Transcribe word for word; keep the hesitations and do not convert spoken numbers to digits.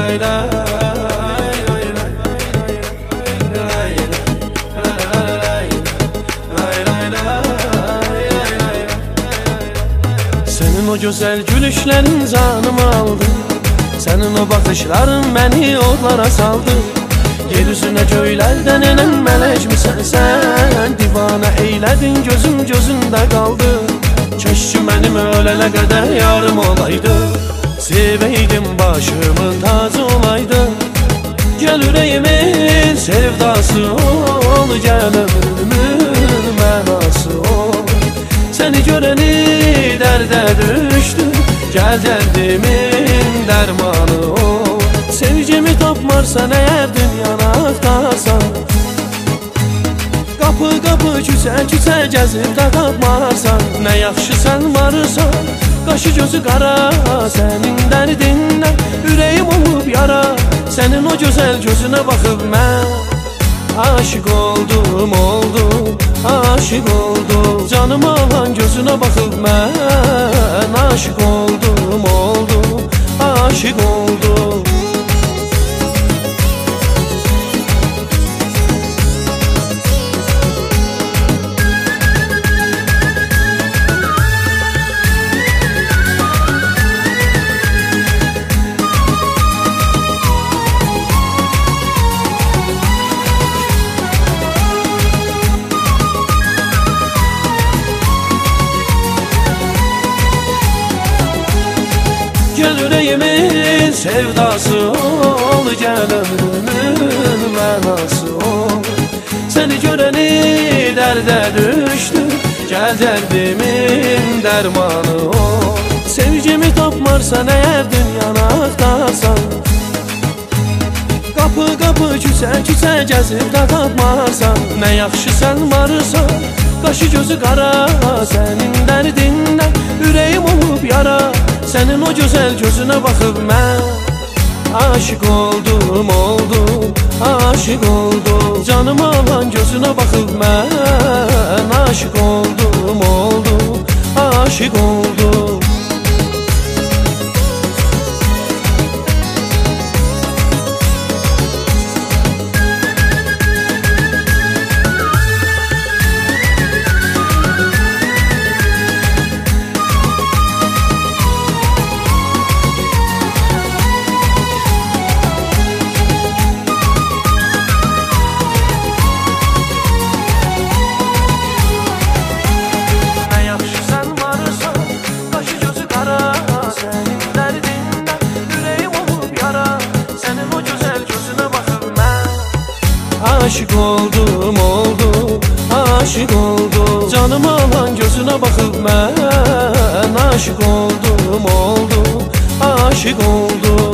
Senin o güzel gülüşlerin canımı aldı, senin o bakışların beni odlara saldı. Yeryüzüne göylerden enen melek misən sen? Divana eyledin, gözüm gözünde kaldı. Keşke benim ölene kadar yarım olaydı, seveydim başımın tacı olaydı. Gel yüreğimin sevdası ol, gel ömrümün mənası ol. Seni göreni derde düştü, gel derdimin dermanı ol. Sevgimi tapmarsan eğer dünyana aktarsan, kapı kapı küçə küçə gəzib də tapmarsan. Nə yaxşı sən varsan, qaşı gözü qara, sənin dərdindən ürəyim olub yara. Sənin o gözəl gözünə baxıb mən aşık oldum, oldum, aşık oldum. Canımı alan gözünə baxıb mən aşık oldum, oldum, aşık oldum. Gel yüreğimin sevdası ol, gel ömrümün mənası ol. Seni göreni dərdə düşdü, gel derdimin dermanı ol. Sevgimi tapmarsan eğer dünyana aktarsan, kapı kapı küçə küçə gəzib də tapmarsan. Nə yaxşı sən varsan, qaşı gözü qara, sənin dərdindən ürəyim olub yara. Senin o güzel gözüne bakıp mən aşık oldum, oldum, aşık oldum. Canımı alan gözüne bakıp mən aşık oldum, oldum, aşık oldum. Aşık oldum, oldum, aşık oldum. Canımı alan gözüne bakıp mən aşık oldum, oldum, aşık oldum.